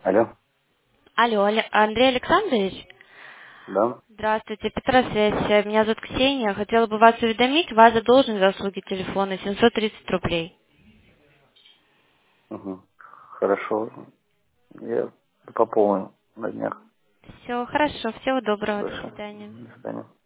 Алло, Алло, Андрей Александрович? да? Здравствуйте, Петросвязь. Меня зовут Ксения. Хотела бы вас уведомить, вас задолжен за услуги телефона 730 рублей. Угу. Хорошо, я пополню на днях. Все хорошо, всего доброго, до Большое. свидания. До свидания.